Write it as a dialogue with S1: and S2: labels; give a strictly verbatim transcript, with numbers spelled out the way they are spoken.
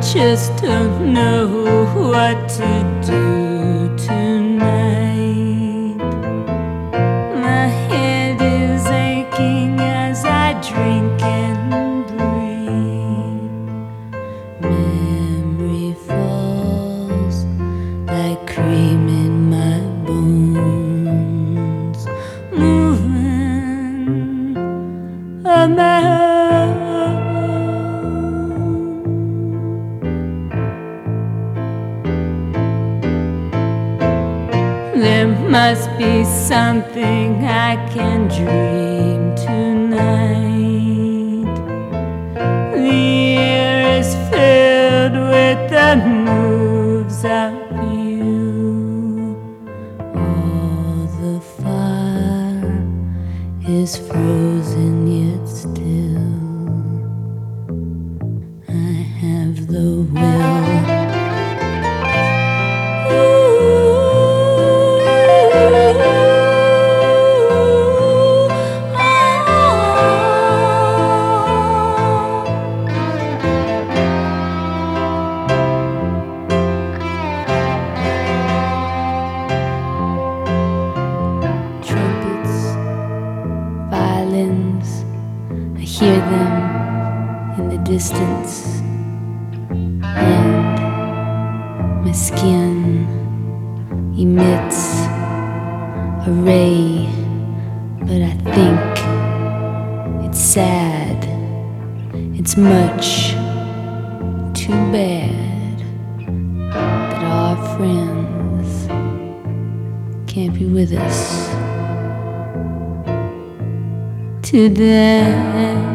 S1: just don't know what to do tonight. My head is aching as I drink and breathe. Memory falls like cream in my bones, moving a mountain. There must be something I can dream tonight. The air is filled with the moves of you. All the fire is frozen yet still. I have the will. Violins, I hear them in the distance, and my skin emits a ray, but I think it's sad. It's much too bad that our friends can't be with us today.